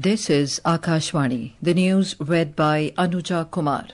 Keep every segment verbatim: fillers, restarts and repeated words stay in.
This is Akashvani, the news read by Anuja Kumar.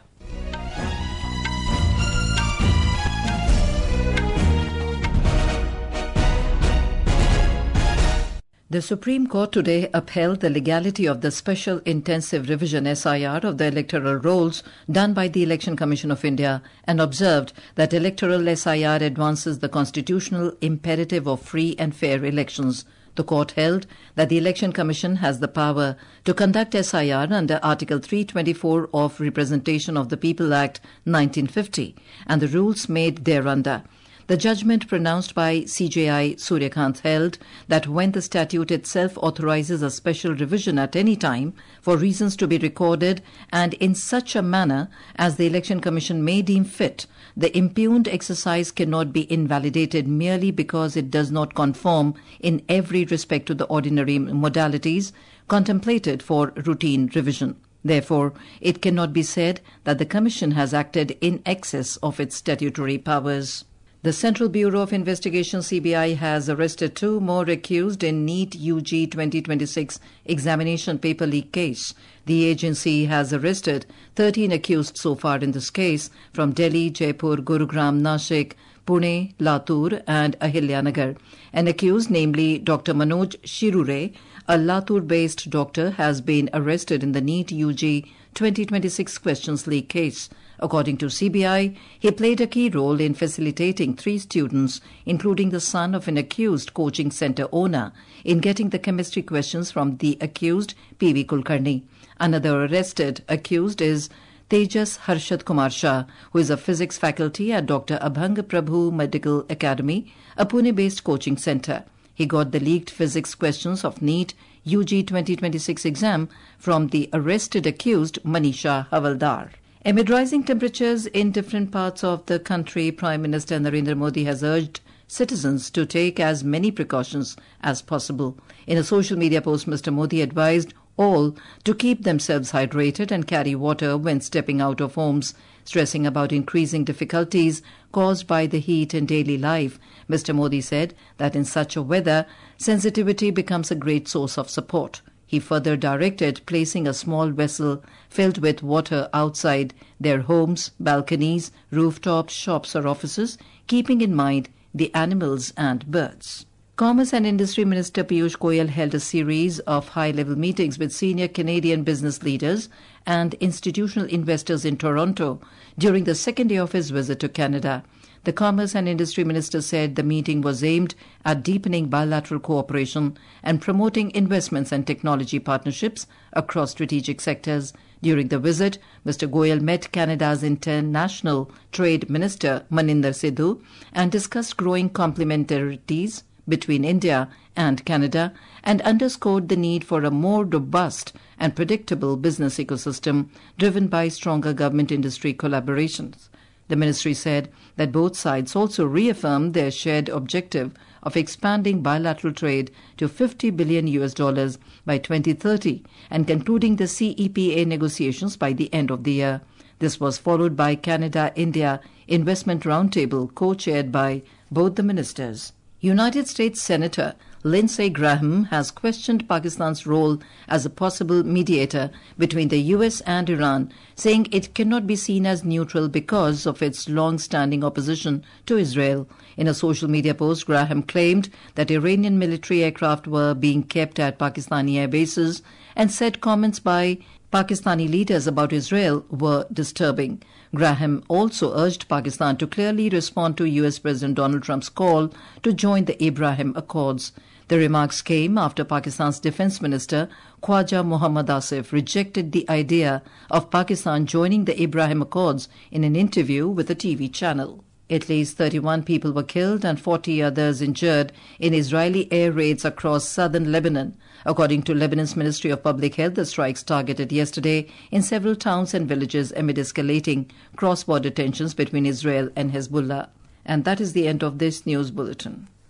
The Supreme Court today upheld the legality of the Special Intensive Revision S I R of the electoral rolls done by the Election Commission of India and observed that electoral S I R advances the constitutional imperative of free and fair elections. The court held that the Election Commission has the power to conduct S I R under Article three twenty-four of Representation of the People Act nineteen fifty and the rules made thereunder. The judgment pronounced by C J I Suryakant held that when the statute itself authorizes a special revision at any time for reasons to be recorded and in such a manner as the Election Commission may deem fit, the impugned exercise cannot be invalidated merely because it does not conform in every respect to the ordinary modalities contemplated for routine revision. Therefore, it cannot be said that the Commission has acted in excess of its statutory powers. The Central Bureau of Investigation C B I has arrested two more accused in NEET U G twenty twenty-six examination paper leak case. The agency has arrested thirteen accused so far in this case from Delhi, Jaipur, Gurugram, Nashik, Pune, Latur and Ahilyanagar. An accused, namely Doctor Manoj Shirure, a Latur-based doctor, has been arrested in the NEET U G twenty twenty-six questions leak case. According to C B I, he played a key role in facilitating three students, including the son of an accused coaching centre owner, in getting the chemistry questions from the accused P V Kulkarni. Another arrested accused is Tejas Harshad Kumar Shah, who is a physics faculty at Doctor Abhang Prabhu Medical Academy, a Pune-based coaching centre. He got the leaked physics questions of NEET U G twenty twenty-six exam from the arrested accused Manisha Havaldar. Amid rising temperatures in different parts of the country, Prime Minister Narendra Modi has urged citizens to take as many precautions as possible. In a social media post, Mister Modi advised all to keep themselves hydrated and carry water when stepping out of homes. Stressing about increasing difficulties caused by the heat in daily life, Mister Modi said that in such a weather, sensitivity becomes a great source of support. He further directed placing a small vessel filled with water outside their homes, balconies, rooftops, shops or offices, keeping in mind the animals and birds. Commerce and Industry Minister Piyush Goyal held a series of high-level meetings with senior Canadian business leaders and institutional investors in Toronto during the second day of his visit to Canada. The Commerce and Industry Minister said the meeting was aimed at deepening bilateral cooperation and promoting investments and technology partnerships across strategic sectors. During the visit, Mister Goyal met Canada's International Trade Minister Maninder Sidhu and discussed growing complementarities between India and Canada and underscored the need for a more robust and predictable business ecosystem driven by stronger government-industry collaborations. The ministry said that both sides also reaffirmed their shared objective of expanding bilateral trade to fifty billion U S dollars by twenty thirty and concluding the C E P A negotiations by the end of the year. This was followed by Canada-India Investment Roundtable co-chaired by both the ministers. United States Senator Lindsey Graham has questioned Pakistan's role as a possible mediator between the U S and Iran, saying it cannot be seen as neutral because of its long-standing opposition to Israel. In a social media post, Graham claimed that Iranian military aircraft were being kept at Pakistani air bases and said comments by Pakistani leaders about Israel were disturbing. Graham also urged Pakistan to clearly respond to U S President Donald Trump's call to join the Abraham Accords. The remarks came after Pakistan's Defence Minister Khwaja Mohammad Asif rejected the idea of Pakistan joining the Abraham Accords in an interview with a T V channel. At least thirty-one people were killed and forty others injured in Israeli air raids across southern Lebanon. According to Lebanon's Ministry of Public Health, the strikes targeted yesterday in several towns and villages amid escalating cross-border tensions between Israel and Hezbollah. And that is the end of this news bulletin.